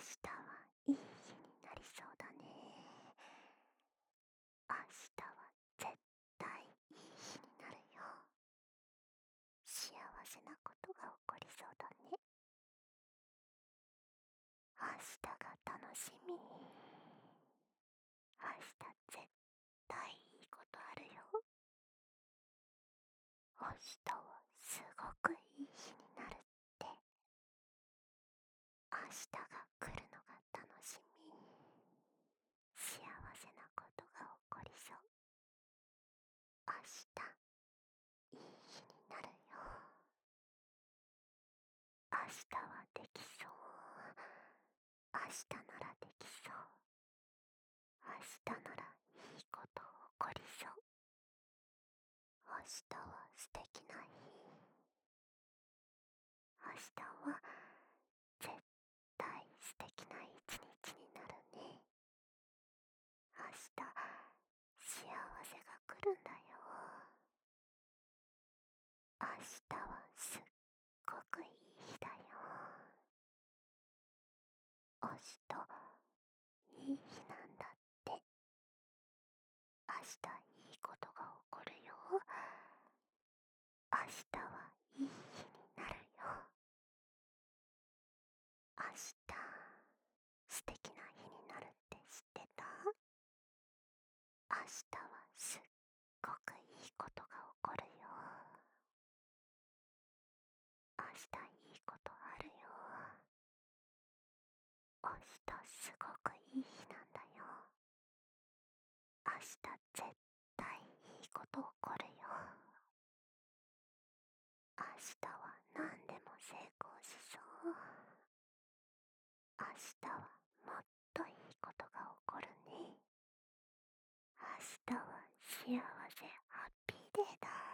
日はいい日になりそうだね。明日は絶対いい日になるよ。幸せなことが起こりそうだね。明日が楽しみ。明日絶対いいことあるよ。明日はすごくいい日になるって。明日が来るのが楽しみ。幸せなことが起こりそう。明日いい日になるよ。明日はできそう。明日ならできそう。明日ならいいこと起こりそう。明日は素敵な日。明日は絶対素敵な一日になるね。明日幸せが来るんだよ。明日はすっごくいい日だよ。明日いい日なんだって。明日いいことが起こるよ。明日はいい日になるよ。明日素敵な日になるって知ってた？明日はすっごくいいことが起こるよ。明日いいことあるよ。明日すごくいい日なんだよ。明日絶対いいこと起こるよ。明日は何でも成功しそう。明日はもっといいことが起こるね。明日は幸せハッピーデーだ。